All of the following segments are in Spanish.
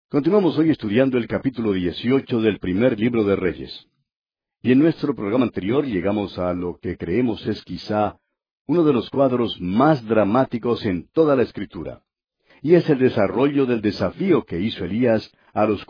Continuamos hoy estudiando el capítulo 18 del primer libro de Reyes. Y en nuestro programa anterior llegamos a lo que creemos es quizá uno de los cuadros más dramáticos en toda la Escritura. Y es el desarrollo del desafío que hizo Elías a los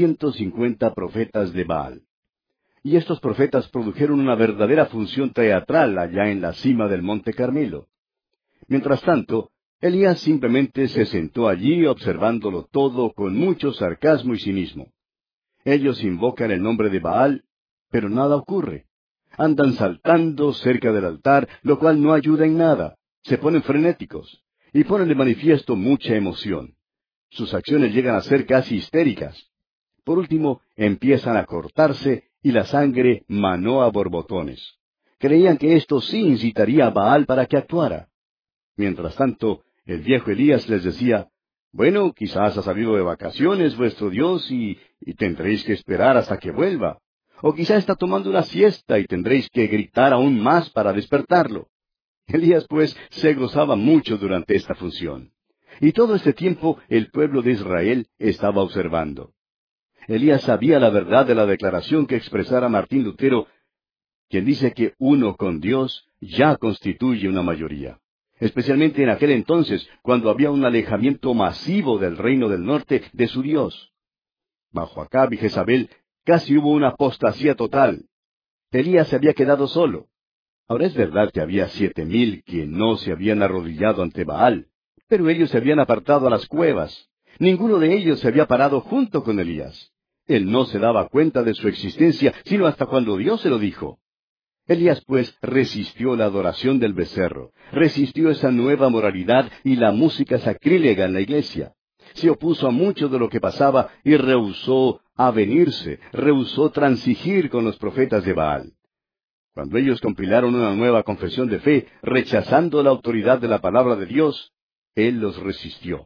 450 profetas de Baal. Y estos profetas produjeron una verdadera función teatral allá en la cima del Monte Carmelo. Mientras tanto, Elías simplemente se sentó allí observándolo todo con mucho sarcasmo y cinismo. Ellos invocan el nombre de Baal, pero nada ocurre. Andan saltando cerca del altar, lo cual no ayuda en nada. Se ponen frenéticos y ponen de manifiesto mucha emoción. Sus acciones llegan a ser casi histéricas. Por último, empiezan a cortarse y la sangre manó a borbotones. Creían que esto sí incitaría a Baal para que actuara. Mientras tanto, el viejo Elías les decía, bueno, quizás ha salido de vacaciones vuestro Dios y tendréis que esperar hasta que vuelva. O quizá está tomando una siesta y tendréis que gritar aún más para despertarlo. Elías, pues, se gozaba mucho durante esta función. Y todo este tiempo el pueblo de Israel estaba observando. Elías sabía la verdad de la declaración que expresara Martín Lutero, quien dice que uno con Dios ya constituye una mayoría. Especialmente en aquel entonces, cuando había un alejamiento masivo del reino del norte de su Dios. Bajo Acab y Jezabel casi hubo una apostasía total. Elías se había quedado solo. Ahora es verdad que había 7,000 que no se habían arrodillado ante Baal, pero ellos se habían apartado a las cuevas. Ninguno de ellos se había parado junto con Elías. Él no se daba cuenta de su existencia, sino hasta cuando Dios se lo dijo. Elías, pues, resistió la adoración del becerro, resistió esa nueva moralidad y la música sacrílega en la iglesia. Se opuso a mucho de lo que pasaba y rehusó avenirse, rehusó transigir con los profetas de Baal. Cuando ellos compilaron una nueva confesión de fe, rechazando la autoridad de la palabra de Dios, él los resistió.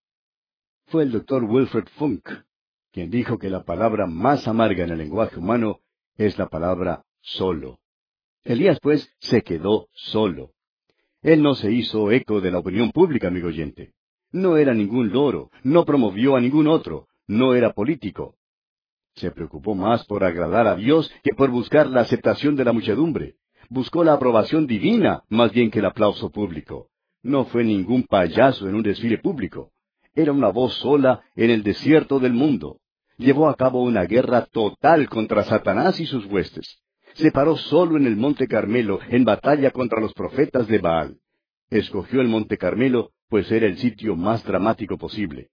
Fue el doctor Wilfred Funk quien dijo que la palabra más amarga en el lenguaje humano es la palabra solo. Elías, pues, se quedó solo. Él no se hizo eco de la opinión pública, amigo oyente. No era ningún loro, no promovió a ningún otro, no era político. Se preocupó más por agradar a Dios que por buscar la aceptación de la muchedumbre. Buscó la aprobación divina más bien que el aplauso público. No fue ningún payaso en un desfile público. Era una voz sola en el desierto del mundo. Llevó a cabo una guerra total contra Satanás y sus huestes. Se paró solo en el Monte Carmelo en batalla contra los profetas de Baal. Escogió el Monte Carmelo, pues era el sitio más dramático posible.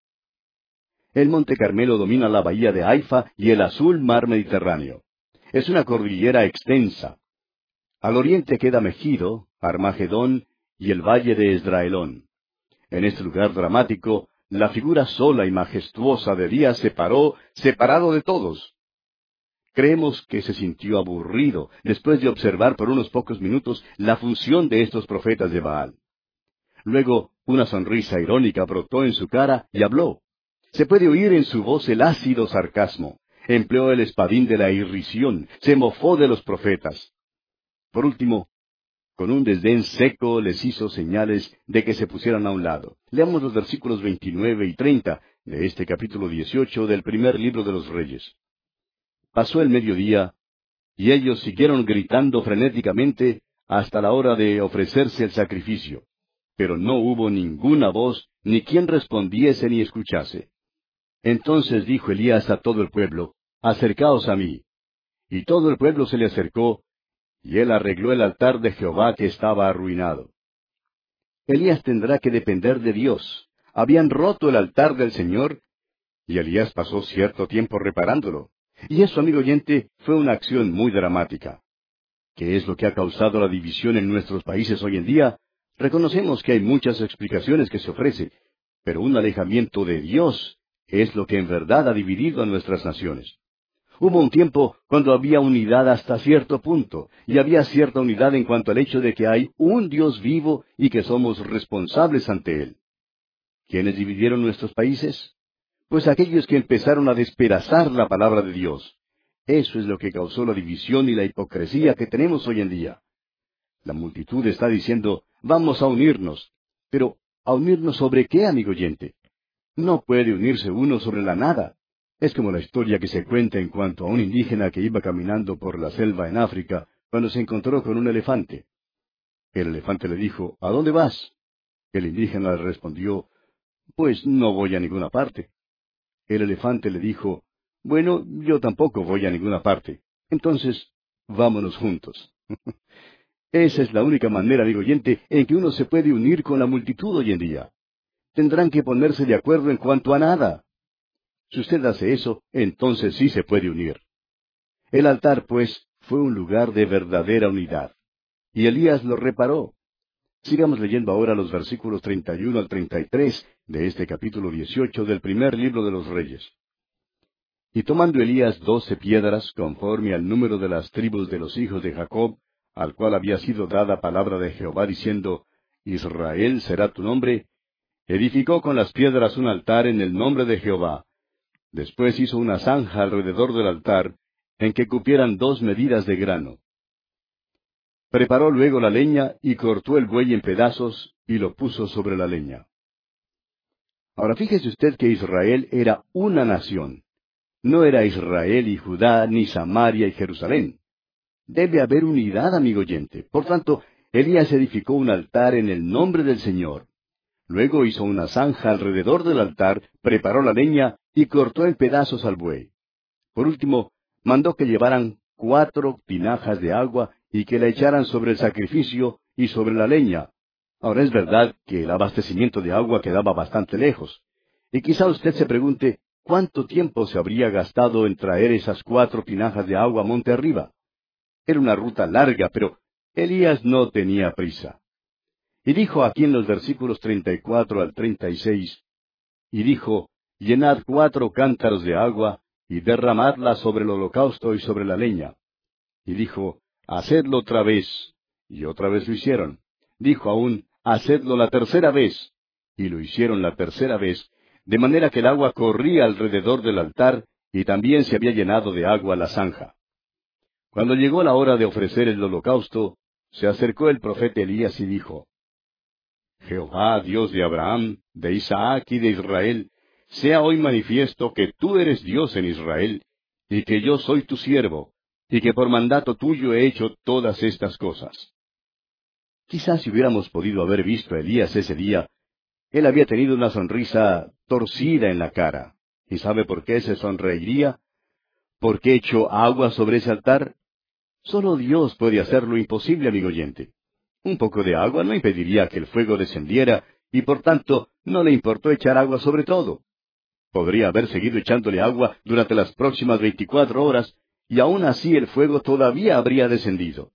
El Monte Carmelo domina la bahía de Haifa y el azul mar Mediterráneo. Es una cordillera extensa. Al oriente queda Megido, Armagedón y el valle de Esdraelón. En este lugar dramático, la figura sola y majestuosa de Elías se paró, separado de todos. Creemos que se sintió aburrido después de observar por unos pocos minutos la función de estos profetas de Baal. Luego, una sonrisa irónica brotó en su cara y habló. Se puede oír en su voz el ácido sarcasmo. Empleó el espadín de la irrisión. Se mofó de los profetas. Por último, con un desdén seco les hizo señales de que se pusieran a un lado. Leamos los versículos 29 y 30 de este capítulo 18 del primer libro de los Reyes. Pasó el mediodía, y ellos siguieron gritando frenéticamente hasta la hora de ofrecerse el sacrificio. Pero no hubo ninguna voz, ni quien respondiese ni escuchase. Entonces dijo Elías a todo el pueblo, acercaos a mí. Y todo el pueblo se le acercó, y él arregló el altar de Jehová que estaba arruinado. Elías tendrá que depender de Dios. Habían roto el altar del Señor, y Elías pasó cierto tiempo reparándolo. Y eso, amigo oyente, fue una acción muy dramática. ¿Qué es lo que ha causado la división en nuestros países hoy en día? Reconocemos que hay muchas explicaciones que se ofrecen, pero un alejamiento de Dios es lo que en verdad ha dividido a nuestras naciones. Hubo un tiempo cuando había unidad hasta cierto punto, y había cierta unidad en cuanto al hecho de que hay un Dios vivo y que somos responsables ante Él. ¿Quiénes dividieron nuestros países? Pues aquellos que empezaron a despedazar la palabra de Dios. Eso es lo que causó la división y la hipocresía que tenemos hoy en día. La multitud está diciendo, vamos a unirnos. Pero, ¿a unirnos sobre qué, amigo oyente? No puede unirse uno sobre la nada. Es como la historia que se cuenta en cuanto a un indígena que iba caminando por la selva en África cuando se encontró con un elefante. El elefante le dijo, ¿A dónde vas? El indígena le respondió, Pues no voy a ninguna parte. El elefante le dijo, Bueno, yo tampoco voy a ninguna parte. Entonces, vámonos juntos. Esa es la única manera, amigo oyente, en que uno se puede unir con la multitud hoy en día. Tendrán que ponerse de acuerdo en cuanto a nada. Si usted hace eso, entonces sí se puede unir. El altar, pues, fue un lugar de verdadera unidad. Y Elías lo reparó. Sigamos leyendo ahora los versículos 31 al 33 de este capítulo 18 del primer libro de los Reyes. Y tomando Elías 12 piedras, conforme al número de las tribus de los hijos de Jacob, al cual había sido dada palabra de Jehová diciendo, Israel será tu nombre, edificó con las piedras un altar en el nombre de Jehová. Después hizo una zanja alrededor del altar, en que cupieran 2 medidas de grano. Preparó luego la leña y cortó el buey en pedazos y lo puso sobre la leña. Ahora fíjese usted que Israel era una nación. No era Israel y Judá, ni Samaria y Jerusalén. Debe haber unidad, amigo oyente. Por tanto, Elías edificó un altar en el nombre del Señor. Luego hizo una zanja alrededor del altar, preparó la leña y cortó en pedazos al buey. Por último, mandó que llevaran 4 tinajas de agua y que la echaran sobre el sacrificio y sobre la leña. Ahora es verdad que el abastecimiento de agua quedaba bastante lejos. Y quizá usted se pregunte, ¿cuánto tiempo se habría gastado en traer esas 4 tinajas de agua monte arriba? Era una ruta larga, pero Elías no tenía prisa. Y dijo aquí en los versículos 34 al 36, y dijo, llenad 4 cántaros de agua, y derramadla sobre el holocausto y sobre la leña. Y dijo, hacedlo otra vez. Y otra vez lo hicieron. Dijo aún, hacedlo la tercera vez. Y lo hicieron la tercera vez, de manera que el agua corría alrededor del altar, y también se había llenado de agua la zanja. Cuando llegó la hora de ofrecer el holocausto, se acercó el profeta Elías y dijo, Jehová, Dios de Abraham, de Isaac y de Israel, sea hoy manifiesto que tú eres Dios en Israel, y que yo soy tu siervo, y que por mandato tuyo he hecho todas estas cosas. Quizás si hubiéramos podido haber visto a Elías ese día, él había tenido una sonrisa torcida en la cara. ¿Y sabe por qué se sonreiría? ¿Por qué echó agua sobre ese altar? Solo Dios puede hacer lo imposible, amigo oyente. Un poco de agua no impediría que el fuego descendiera, y por tanto no le importó echar agua sobre todo. Podría haber seguido echándole agua durante las próximas 24 horas, y aún así el fuego todavía habría descendido.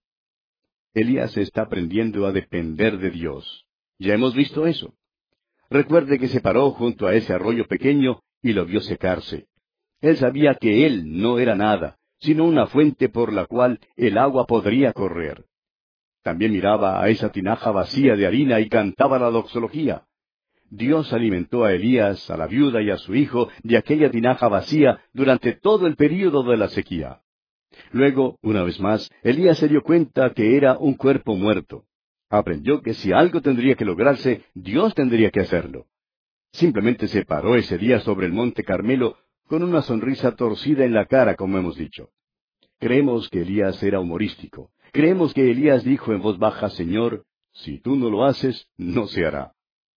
Elías está aprendiendo a depender de Dios. Ya hemos visto eso. Recuerde que se paró junto a ese arroyo pequeño y lo vio secarse. Él sabía que él no era nada, sino una fuente por la cual el agua podría correr. También miraba a esa tinaja vacía de harina y cantaba la doxología. Dios alimentó a Elías, a la viuda y a su hijo de aquella tinaja vacía durante todo el período de la sequía. Luego, una vez más, Elías se dio cuenta que era un cuerpo muerto. Aprendió que si algo tendría que lograrse, Dios tendría que hacerlo. Simplemente se paró ese día sobre el monte Carmelo con una sonrisa torcida en la cara, como hemos dicho. Creemos que Elías era humorístico. Creemos que Elías dijo en voz baja, Señor, si tú no lo haces, no se hará.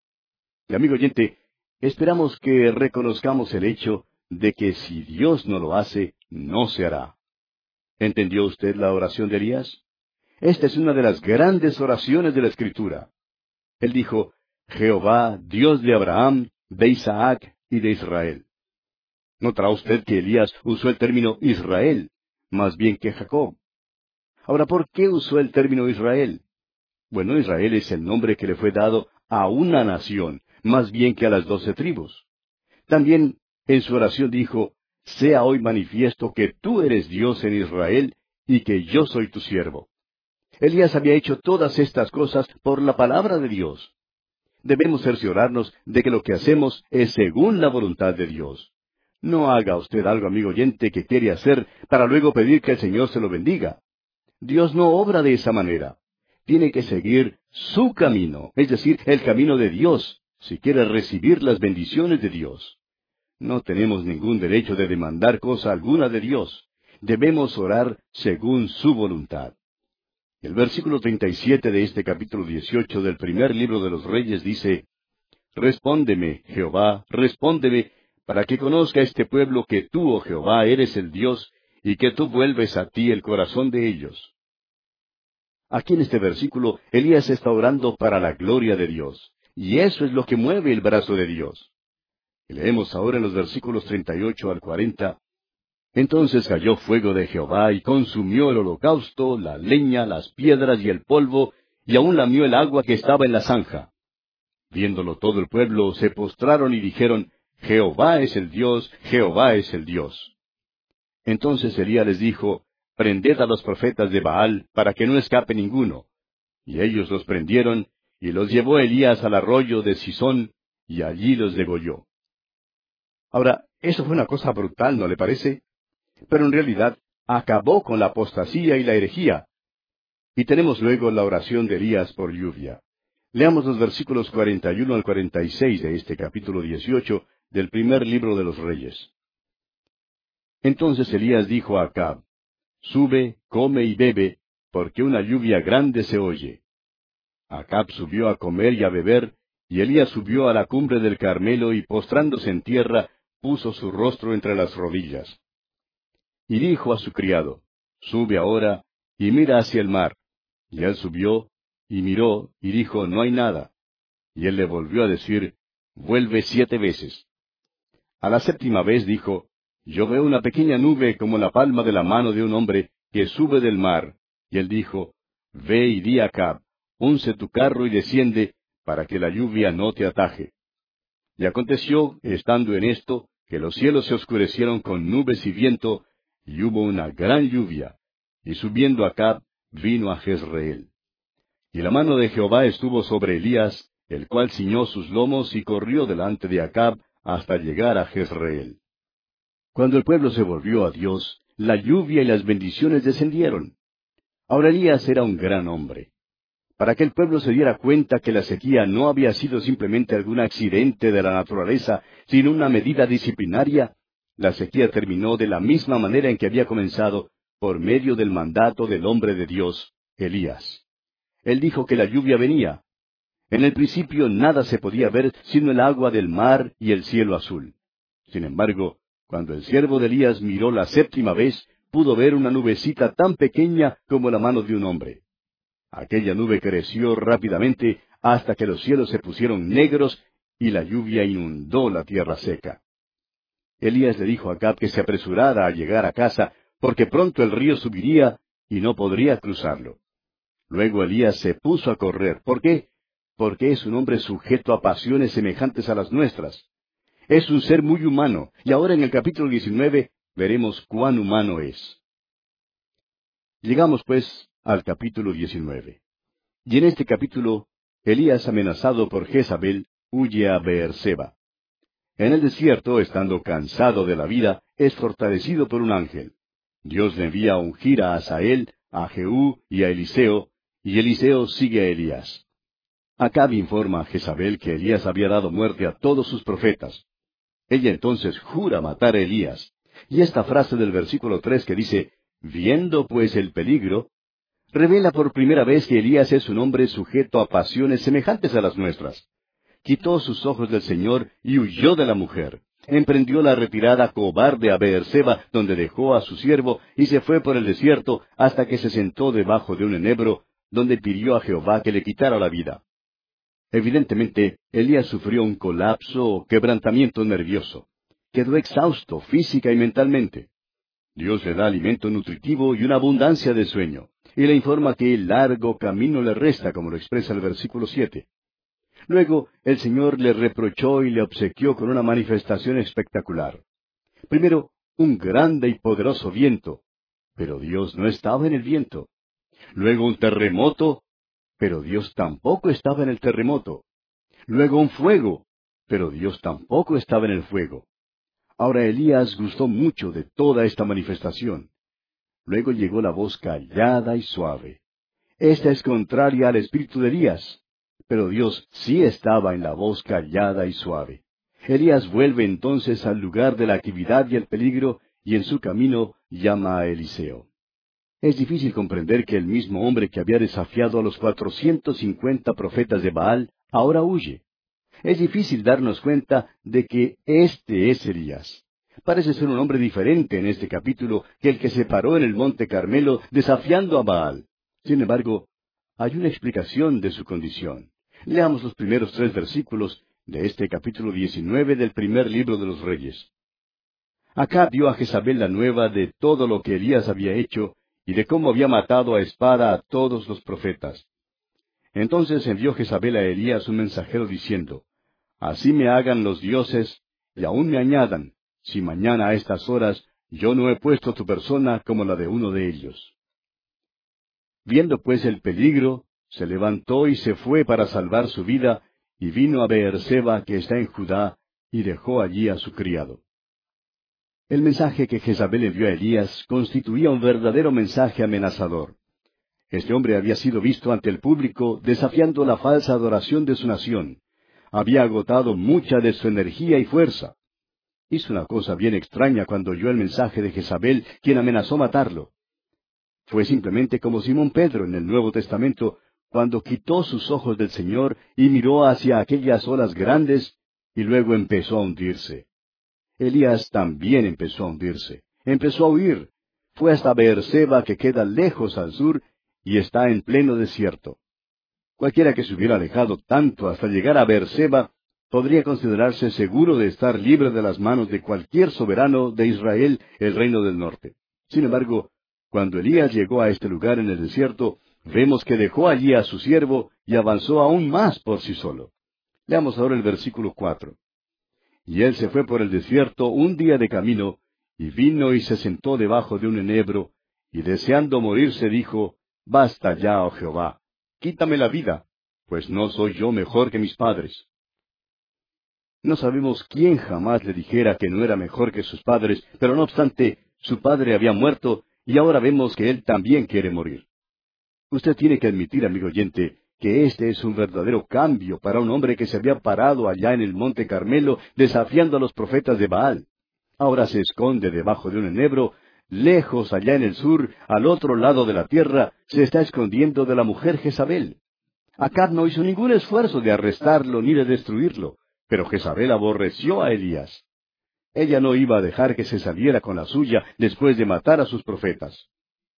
Y amigo oyente, esperamos que reconozcamos el hecho de que si Dios no lo hace, no se hará. ¿Entendió usted la oración de Elías? Esta es una de las grandes oraciones de la Escritura. Él dijo, Jehová, Dios de Abraham, de Isaac y de Israel. Notará usted que Elías usó el término Israel, más bien que Jacob. Ahora, ¿por qué usó el término Israel? Bueno, Israel es el nombre que le fue dado a una nación, más bien que a las 12 tribus. También en su oración dijo, sea hoy manifiesto que tú eres Dios en Israel y que yo soy tu siervo. Elías había hecho todas estas cosas por la palabra de Dios. Debemos cerciorarnos de que lo que hacemos es según la voluntad de Dios. No haga usted algo, amigo oyente, que quiere hacer para luego pedir que el Señor se lo bendiga. Dios no obra de esa manera. Tiene que seguir su camino, es decir, el camino de Dios, si quiere recibir las bendiciones de Dios. No tenemos ningún derecho de demandar cosa alguna de Dios. Debemos orar según su voluntad. El versículo 37 de este capítulo 18 del primer libro de los Reyes dice, Respóndeme, Jehová, respóndeme, para que conozca este pueblo que tú, oh Jehová, eres el Dios, y que tú vuelves a ti el corazón de ellos. Aquí en este versículo, Elías está orando para la gloria de Dios, y eso es lo que mueve el brazo de Dios. Y leemos ahora en los versículos 38 al 40, Entonces cayó fuego de Jehová y consumió el holocausto, la leña, las piedras y el polvo, y aun lamió el agua que estaba en la zanja. Viéndolo todo el pueblo, se postraron y dijeron, Jehová es el Dios, Jehová es el Dios. Entonces Elías les dijo, Prended a los profetas de Baal, para que no escape ninguno. Y ellos los prendieron, y los llevó Elías al arroyo de Sisón, y allí los degolló. Ahora, eso fue una cosa brutal, ¿no le parece? Pero en realidad, acabó con la apostasía y la herejía. Y tenemos luego la oración de Elías por lluvia. Leamos los versículos 41 al 46 de este capítulo 18 del primer libro de los Reyes. Entonces Elías dijo a Acab, Sube, come y bebe, porque una lluvia grande se oye. Acab subió a comer y a beber, y Elías subió a la cumbre del Carmelo y postrándose en tierra, puso su rostro entre las rodillas. Y dijo a su criado, Sube ahora, y mira hacia el mar. Y él subió, y miró, y dijo, No hay nada. Y él le volvió a decir, Vuelve 7 veces. A la 7ª vez dijo, Yo veo una pequeña nube como la palma de la mano de un hombre que sube del mar. Y él dijo, Ve y di a Acab, unce tu carro y desciende, para que la lluvia no te ataje. Y aconteció, estando en esto, que los cielos se oscurecieron con nubes y viento, y hubo una gran lluvia. Y subiendo Acab, vino a Jezreel. Y la mano de Jehová estuvo sobre Elías, el cual ciñó sus lomos y corrió delante de Acab hasta llegar a Jezreel. Cuando el pueblo se volvió a Dios, la lluvia y las bendiciones descendieron. Ahora Elías era un gran hombre. Para que el pueblo se diera cuenta que la sequía no había sido simplemente algún accidente de la naturaleza, sino una medida disciplinaria, la sequía terminó de la misma manera en que había comenzado, por medio del mandato del hombre de Dios, Elías. Él dijo que la lluvia venía. En el principio nada se podía ver sino el agua del mar y el cielo azul. Sin embargo, cuando el siervo de Elías miró la 7ª vez, pudo ver una nubecita tan pequeña como la mano de un hombre. Aquella nube creció rápidamente hasta que los cielos se pusieron negros y la lluvia inundó la tierra seca. Elías le dijo a Acab que se apresurara a llegar a casa, porque pronto el río subiría y no podría cruzarlo. Luego Elías se puso a correr. ¿Por qué? Porque es un hombre sujeto a pasiones semejantes a las nuestras. Es un ser muy humano, y ahora en el capítulo 19 veremos cuán humano es. Llegamos, pues, al capítulo 19. Y en este capítulo, Elías, amenazado por Jezabel, huye a Beerseba. En el desierto, estando cansado de la vida, es fortalecido por un ángel. Dios le envía a ungir a Asael, a Jehú y a Eliseo, y Eliseo sigue a Elías. Acab informa a Jezabel que Elías había dado muerte a todos sus profetas. Ella entonces jura matar a Elías. Y esta frase del versículo 3 que dice, viendo pues el peligro, revela por primera vez que Elías es un hombre sujeto a pasiones semejantes a las nuestras. Quitó sus ojos del Señor y huyó de la mujer. Emprendió la retirada cobarde a Beerseba, donde dejó a su siervo, y se fue por el desierto hasta que se sentó debajo de un enebro, donde pidió a Jehová que le quitara la vida. Evidentemente, Elías sufrió un colapso o quebrantamiento nervioso. Quedó exhausto física y mentalmente. Dios le da alimento nutritivo y una abundancia de sueño, y le informa que el largo camino le resta, como lo expresa el versículo 7. Luego, el Señor le reprochó y le obsequió con una manifestación espectacular. Primero, un grande y poderoso viento, pero Dios no estaba en el viento. Luego un terremoto, pero Dios tampoco estaba en el terremoto. Luego un fuego, pero Dios tampoco estaba en el fuego. Ahora Elías gustó mucho de toda esta manifestación. Luego llegó la voz callada y suave. Esta es contraria al espíritu de Elías. Pero Dios sí estaba en la voz callada y suave. Elías vuelve entonces al lugar de la actividad y el peligro, y en su camino llama a Eliseo. Es difícil comprender que el mismo hombre que había desafiado a los 450 profetas de Baal ahora huye. Es difícil darnos cuenta de que este es Elías. Parece ser un hombre diferente en este capítulo que el que se paró en el monte Carmelo desafiando a Baal. Sin embargo, hay una explicación de su condición. Leamos los primeros 3 versículos de este capítulo 19 del primer libro de los Reyes. Acab dio a Jezabel la nueva de todo lo que Elías había hecho y de cómo había matado a espada a todos los profetas. Entonces envió Jezabel a Elías un mensajero diciendo, Así me hagan los dioses, y aún me añadan, si mañana a estas horas yo no he puesto tu persona como la de uno de ellos. Viendo pues el peligro, se levantó y se fue para salvar su vida, y vino a Beerseba, que está en Judá, y dejó allí a su criado. El mensaje que Jezabel envió a Elías constituía un verdadero mensaje amenazador. Este hombre había sido visto ante el público desafiando la falsa adoración de su nación. Había agotado mucha de su energía y fuerza. Hizo una cosa bien extraña cuando oyó el mensaje de Jezabel, quien amenazó matarlo. Fue simplemente como Simón Pedro en el Nuevo Testamento, cuando quitó sus ojos del Señor y miró hacia aquellas olas grandes, y luego empezó a hundirse. Elías también empezó a hundirse. Empezó a huir. Fue hasta Beerseba, que queda lejos al sur, y está en pleno desierto. Cualquiera que se hubiera alejado tanto hasta llegar a Beerseba podría considerarse seguro de estar libre de las manos de cualquier soberano de Israel, el reino del norte. Sin embargo, cuando Elías llegó a este lugar en el desierto, vemos que dejó allí a su siervo y avanzó aún más por sí solo. Leamos ahora el versículo 4. Y él se fue por el desierto un día de camino, y vino y se sentó debajo de un enebro, y deseando morirse dijo, Basta ya, oh Jehová, quítame la vida, pues no soy yo mejor que mis padres. No sabemos quién jamás le dijera que no era mejor que sus padres, pero no obstante, su padre había muerto, y ahora vemos que él también quiere morir. Usted tiene que admitir, amigo oyente, que este es un verdadero cambio para un hombre que se había parado allá en el monte Carmelo desafiando a los profetas de Baal. Ahora se esconde debajo de un enebro, lejos allá en el sur, al otro lado de la tierra, se está escondiendo de la mujer Jezabel. Acab no hizo ningún esfuerzo de arrestarlo ni de destruirlo, pero Jezabel aborreció a Elías. Ella no iba a dejar que se saliera con la suya después de matar a sus profetas.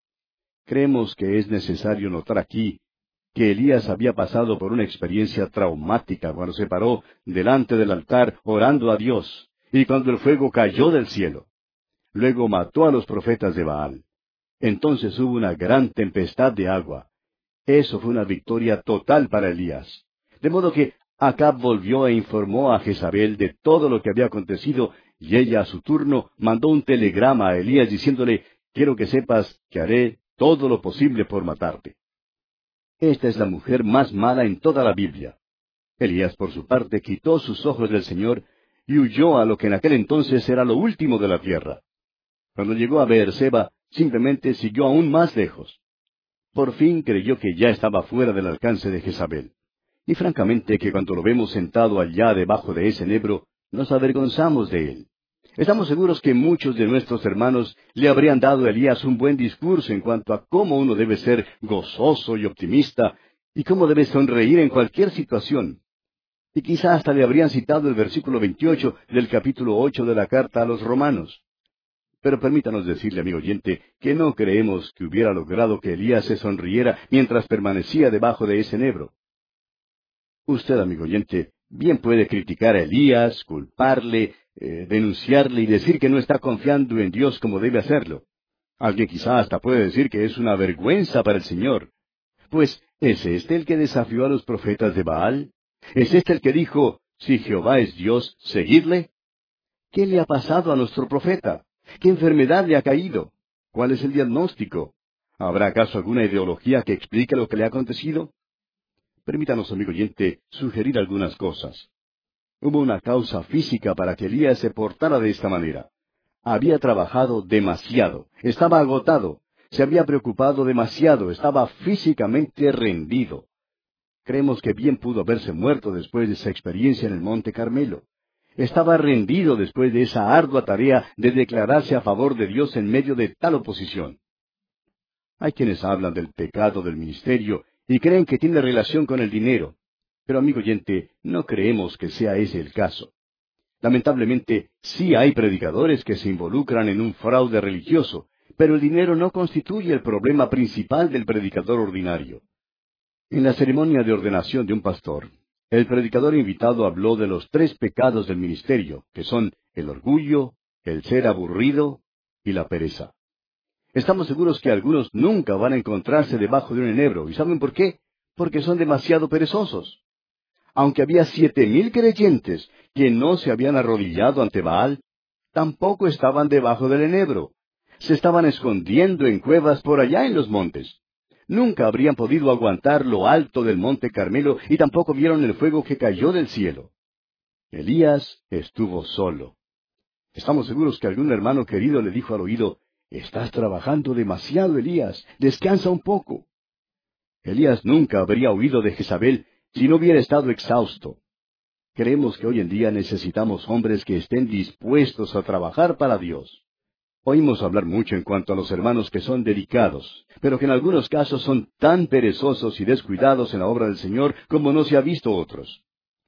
Creemos que es necesario notar aquí que Elías había pasado por una experiencia traumática cuando se paró delante del altar orando a Dios, y cuando el fuego cayó del cielo. Luego mató a los profetas de Baal. Entonces hubo una gran tempestad de agua. Eso fue una victoria total para Elías. De modo que Acab volvió e informó a Jezabel de todo lo que había acontecido, y ella a su turno mandó un telegrama a Elías diciéndole, quiero que sepas que haré todo lo posible por matarte. Esta es la mujer más mala en toda la Biblia. Elías, por su parte, quitó sus ojos del Señor y huyó a lo que en aquel entonces era lo último de la tierra. Cuando llegó a Beerseba, simplemente siguió aún más lejos. Por fin creyó que ya estaba fuera del alcance de Jezabel. Y francamente que cuando lo vemos sentado allá debajo de ese enebro, nos avergonzamos de él. Estamos seguros que muchos de nuestros hermanos le habrían dado a Elías un buen discurso en cuanto a cómo uno debe ser gozoso y optimista, y cómo debe sonreír en cualquier situación. Y quizá hasta le habrían citado el versículo 28 del capítulo 8 de la carta a los Romanos. Pero permítanos decirle, amigo oyente, que no creemos que hubiera logrado que Elías se sonriera mientras permanecía debajo de ese enebro. Usted, amigo oyente, bien puede criticar a Elías, culparle, denunciarle y decir que no está confiando en Dios como debe hacerlo. Alguien quizá hasta puede decir que es una vergüenza para el Señor. Pues, ¿es este el que desafió a los profetas de Baal? ¿Es este el que dijo, si Jehová es Dios, seguidle? ¿Qué le ha pasado a nuestro profeta? ¿Qué enfermedad le ha caído? ¿Cuál es el diagnóstico? ¿Habrá acaso alguna ideología que explique lo que le ha acontecido? Permítanos, amigo oyente, sugerir algunas cosas. Hubo una causa física para que Elías se portara de esta manera. Había trabajado demasiado, estaba agotado, se había preocupado demasiado, estaba físicamente rendido. Creemos que bien pudo haberse muerto después de esa experiencia en el Monte Carmelo. Estaba rendido después de esa ardua tarea de declararse a favor de Dios en medio de tal oposición. Hay quienes hablan del pecado del ministerio y creen que tiene relación con el dinero. Pero, amigo oyente, no creemos que sea ese el caso. Lamentablemente, sí hay predicadores que se involucran en un fraude religioso, pero el dinero no constituye el problema principal del predicador ordinario. En la ceremonia de ordenación de un pastor, el predicador invitado habló de los 3 pecados del ministerio, que son el orgullo, el ser aburrido y la pereza. Estamos seguros que algunos nunca van a encontrarse debajo de un enebro. ¿Y saben por qué? Porque son demasiado perezosos. Aunque había 7,000 creyentes que no se habían arrodillado ante Baal, tampoco estaban debajo del enebro. Se estaban escondiendo en cuevas por allá en los montes. Nunca habrían podido aguantar lo alto del Monte Carmelo y tampoco vieron el fuego que cayó del cielo. Elías estuvo solo. Estamos seguros que algún hermano querido le dijo al oído: «Estás trabajando demasiado, Elías. Descansa un poco». Elías nunca habría huido de Jezabel si no hubiera estado exhausto. Creemos que hoy en día necesitamos hombres que estén dispuestos a trabajar para Dios. Oímos hablar mucho en cuanto a los hermanos que son dedicados, pero que en algunos casos son tan perezosos y descuidados en la obra del Señor como no se ha visto otros.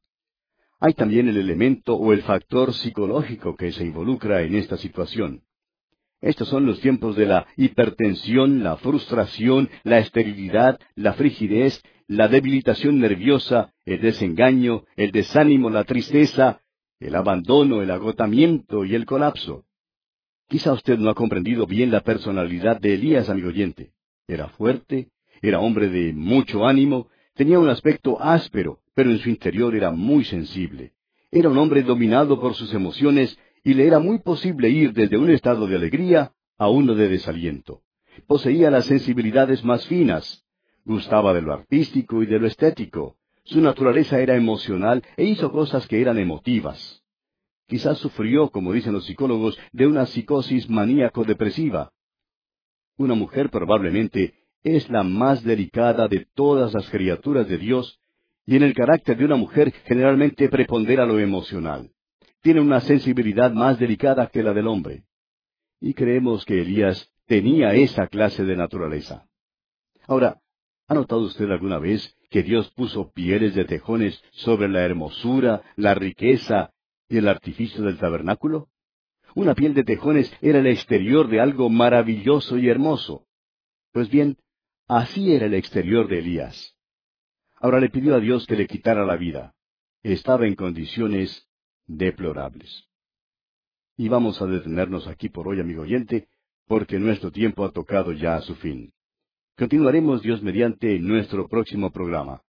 Hay también el elemento o el factor psicológico que se involucra en esta situación. Estos son los tiempos de la hipertensión, la frustración, la esterilidad, la frigidez, la debilitación nerviosa, el desengaño, el desánimo, la tristeza, el abandono, el agotamiento y el colapso. Quizá usted no ha comprendido bien la personalidad de Elías, amigo oyente. Era fuerte, era hombre de mucho ánimo, tenía un aspecto áspero, pero en su interior era muy sensible. Era un hombre dominado por sus emociones y le era muy posible ir desde un estado de alegría a uno de desaliento. Poseía las sensibilidades más finas. Gustaba de lo artístico y de lo estético. Su naturaleza era emocional e hizo cosas que eran emotivas. Quizás sufrió, como dicen los psicólogos, de una psicosis maníaco-depresiva. Una mujer probablemente es la más delicada de todas las criaturas de Dios, y en el carácter de una mujer generalmente prepondera lo emocional. Tiene una sensibilidad más delicada que la del hombre. Y creemos que Elías tenía esa clase de naturaleza. Ahora, ¿ha notado usted alguna vez que Dios puso pieles de tejones sobre la hermosura, la riqueza y el artificio del tabernáculo? Una piel de tejones era el exterior de algo maravilloso y hermoso. Pues bien, así era el exterior de Elías. Ahora le pidió a Dios que le quitara la vida. Estaba en condiciones deplorables. Y vamos a detenernos aquí por hoy, amigo oyente, porque nuestro tiempo ha tocado ya a su fin. Continuaremos, Dios mediante, en nuestro próximo programa.